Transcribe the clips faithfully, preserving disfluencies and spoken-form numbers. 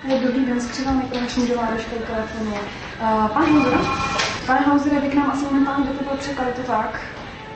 Dobrý den, Skřívánek, Promoční dovážka u telefonu. Uh, Pan Hauser, Pane Hausere, vy k nám asi momentálně do toho překladu to tak.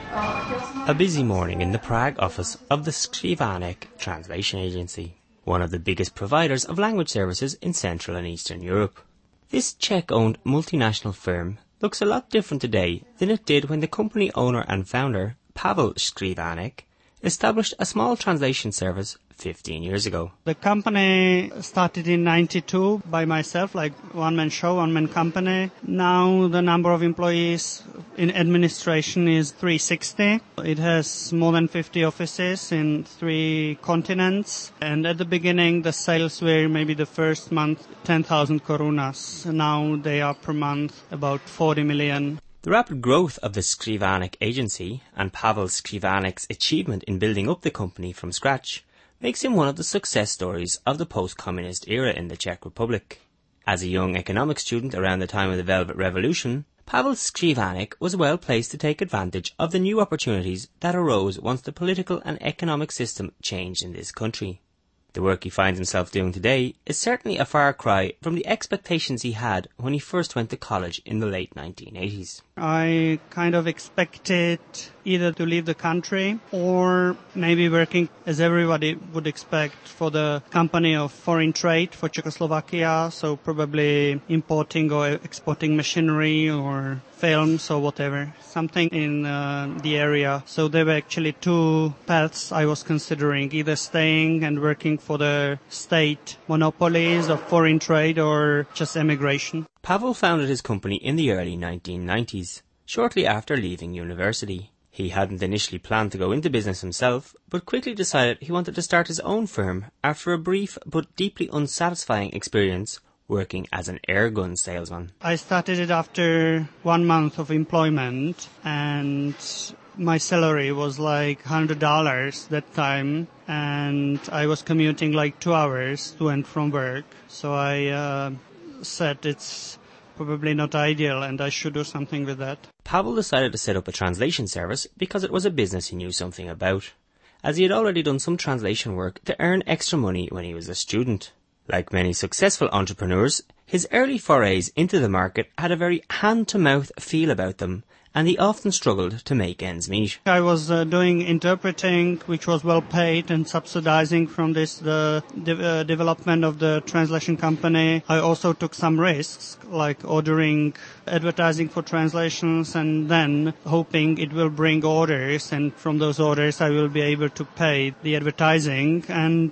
A busy morning in the Prague office of the Skrivanek Translation Agency, one of the biggest providers of language services in Central and Eastern Europe. This Czech-owned multinational firm looks a lot different today than it did when the company owner and founder, Pavel Skrivanek, established a small translation service fifteen years ago. The company started in ninety-two by myself, like one-man show, one-man company. Now the number of employees in administration is three hundred sixty. It has more than fifty offices in three continents. And at the beginning, the sales were maybe the first month ten thousand korunas. Now they are per month about forty million. The rapid growth of the Skrivanek agency and Pavel Skrivanek's achievement in building up the company from scratch makes him one of the success stories of the post-communist era in the Czech Republic. As a young economics student around the time of the Velvet Revolution, Pavel Skrivanek was well placed to take advantage of the new opportunities that arose once the political and economic system changed in this country. The work he finds himself doing today is certainly a far cry from the expectations he had when he first went to college in the late nineteen eighties. I kind of expected either to leave the country or maybe working, as everybody would expect, for the company of foreign trade for Czechoslovakia, so probably importing or exporting machinery or films or whatever, something in uh, the area. So there were actually two paths I was considering, either staying and working for the state monopolies of foreign trade or just emigration. Pavel founded his company in the early nineteen nineties, shortly after leaving university. He hadn't initially planned to go into business himself, but quickly decided he wanted to start his own firm after a brief but deeply unsatisfying experience working as an airgun salesman. I started it after one month of employment, and my salary was like one hundred dollars that time, and I was commuting like two hours to and from work. So I uh, said it's probably not ideal and I should do something with that. Pavel decided to set up a translation service because it was a business he knew something about, as he had already done some translation work to earn extra money when he was a student. Like many successful entrepreneurs, his early forays into the market had a very hand-to-mouth feel about them, and he often struggled to make ends meet. I was uh, doing interpreting, which was well paid, and subsidizing from this the de- uh, development of the translation company. I also took some risks, like ordering advertising for translations and then hoping it will bring orders, and from those orders I will be able to pay the advertising, and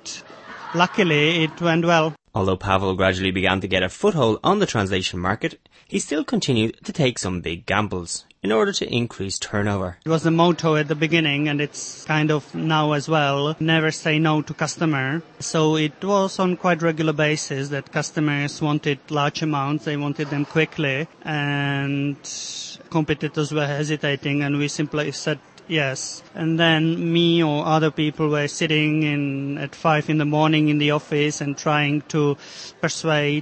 luckily it went well. Although Pavel gradually began to get a foothold on the translation market, he still continued to take some big gambles in order to increase turnover. It was the motto at the beginning, and it's kind of now as well. Never say no to customer. So it was on quite regular basis that customers wanted large amounts, they wanted them quickly, and competitors were hesitating, and we simply said yes. And then me or other people were sitting in at five in the morning in the office and trying to persuade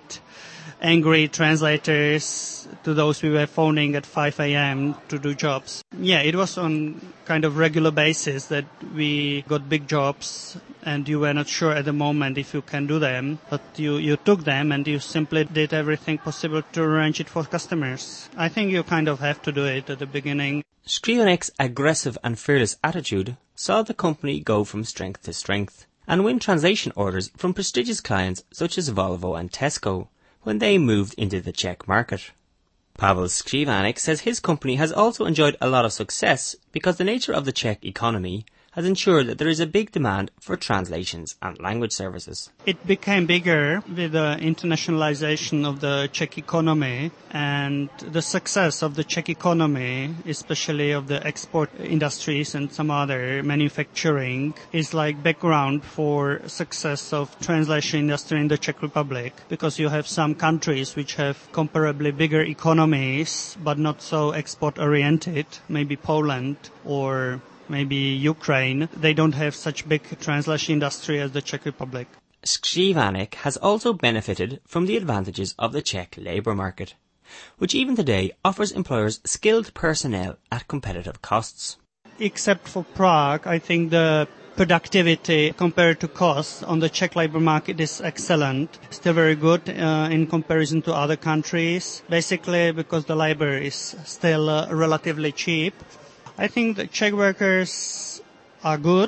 angry translators to those we were phoning at five a.m. to do jobs. Yeah, it was on kind of regular basis that we got big jobs, and you were not sure at the moment if you can do them, but you, you took them and you simply did everything possible to arrange it for customers. I think you kind of have to do it at the beginning. Skrivanek's aggressive and fearless attitude saw the company go from strength to strength and win translation orders from prestigious clients such as Volvo and Tesco when they moved into the Czech market. Pavel Skrivanek says his company has also enjoyed a lot of success because the nature of the Czech economy has ensured that there is a big demand for translations and language services. It became bigger with the internationalization of the Czech economy, and the success of the Czech economy, especially of the export industries and some other manufacturing, is like background for success of translation industry in the Czech Republic, because you have some countries which have comparably bigger economies but not so export oriented, maybe Poland or maybe Ukraine. They don't have such big translation industry as the Czech Republic. Skrivanek has also benefited from the advantages of the Czech labour market, which even today offers employers skilled personnel at competitive costs. Except for Prague, I think the productivity compared to costs on the Czech labor market is excellent. Still very good uh, in comparison to other countries, basically because the labor is still uh, relatively cheap. I think the Czech workers are good,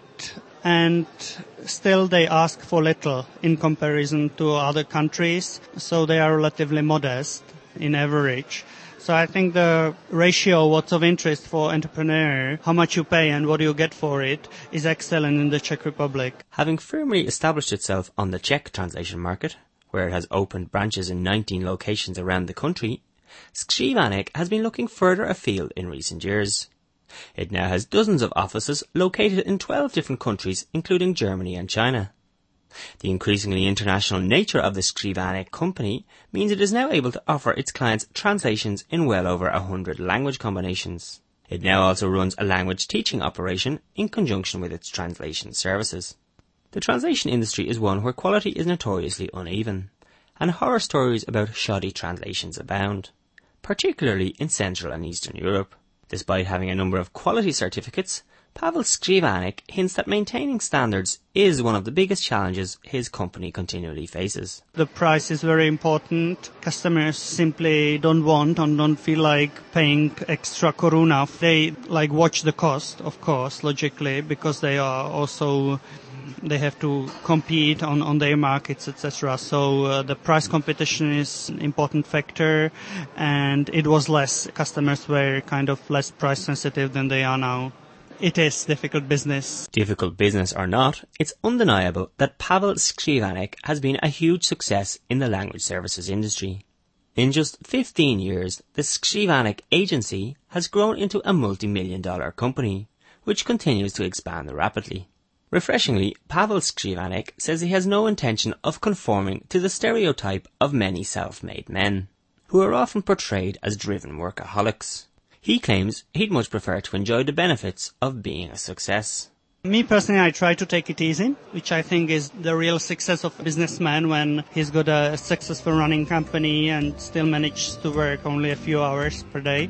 and still they ask for little in comparison to other countries, so they are relatively modest in average. So I think the ratio, what's of interest for entrepreneur, how much you pay and what you get for it, is excellent in the Czech Republic. Having firmly established itself on the Czech translation market, where it has opened branches in nineteen locations around the country, Skrivanek has been looking further afield in recent years. It now has dozens of offices located in twelve different countries, including Germany and China. The increasingly international nature of the Skrivanek company means it is now able to offer its clients translations in well over a hundred language combinations. It now also runs a language teaching operation in conjunction with its translation services. The translation industry is one where quality is notoriously uneven, and horror stories about shoddy translations abound, particularly in Central and Eastern Europe. Despite having a number of quality certificates, Pavel Skrivanek hints that maintaining standards is one of the biggest challenges his company continually faces. The price is very important. Customers simply don't want and don't feel like paying extra koruna. They like watch the cost, of course, logically, because they are also they have to compete on, on their markets, et cetera. So uh, the price competition is an important factor, and it was less. Customers were kind of less price sensitive than they are now. It is difficult business. Difficult business or not, it's undeniable that Pavel Skrivanek has been a huge success in the language services industry. In just fifteen years, the Skrivanek agency has grown into a multi-million dollar company, which continues to expand rapidly. Refreshingly, Pavel Skrivanek says he has no intention of conforming to the stereotype of many self-made men, who are often portrayed as driven workaholics. He claims he'd much prefer to enjoy the benefits of being a success. Me personally, I try to take it easy, which I think is the real success of a businessman when he's got a successful running company and still manages to work only a few hours per day.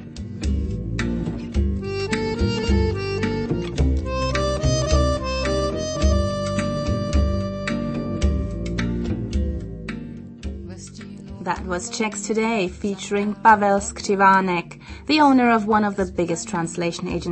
That was Czechs Today, featuring Pavel Skrivanek, the owner of one of the biggest translation agencies